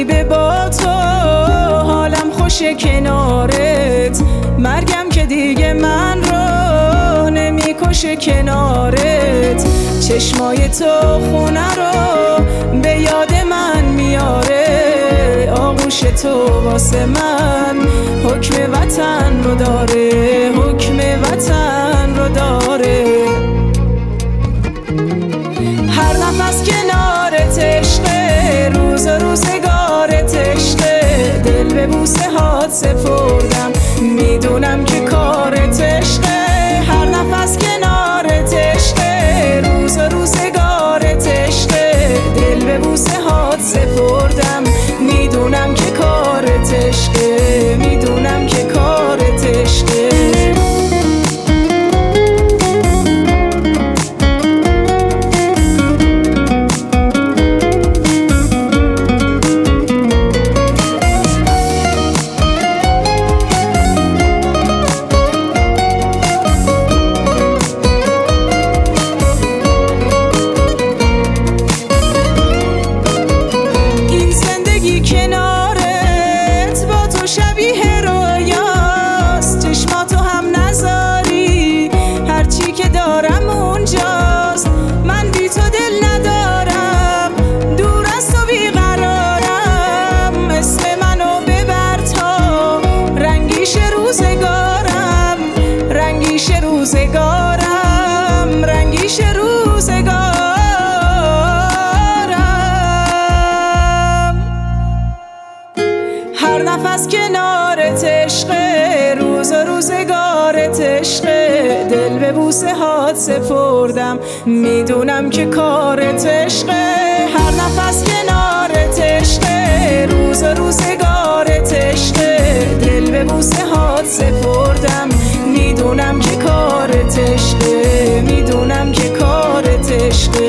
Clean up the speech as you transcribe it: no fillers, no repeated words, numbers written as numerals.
غریبه با تو، حالم خوشه کنارت، مرگم که دیگه من رو نمیکشه کنارت. چشمای تو خونه رو به یاد من میاره، آغوش تو واسه من حکم وطن رو داره، حکم وطن رو داره. هر نفس کنارت عشقه، روز و روزگارت عشقه، دل به بوسه هات سپردم، میدونم که کارت عشقه. هر نفس کنارت عشقه، روز و روزگارت عشقه، دل به بوسه هات سپردم، میدونم که کارت عشقه، میدونم که کارت عشقه. کنارت با تو شبیه رویاست، چشماتو هم نذاری، هرچی که دارم اونجاست. من بی تو دل ندارم، دور از تو بیقرارم، اسم منو ببر تا رنگیش روزگارم، رنگیش روزگارم، رنگیش روزگارم. هر نفس کنارت عشقه، روز و روزگارت عشقه، دل به بوسه هات سپردم، میدونم که کارت عشقه. هر نفس کنارت عشقه، روز و روزگارت عشقه، دل به بوسه هات سپردم، میدونم که کارت عشقه، میدونم که کارت عشقه.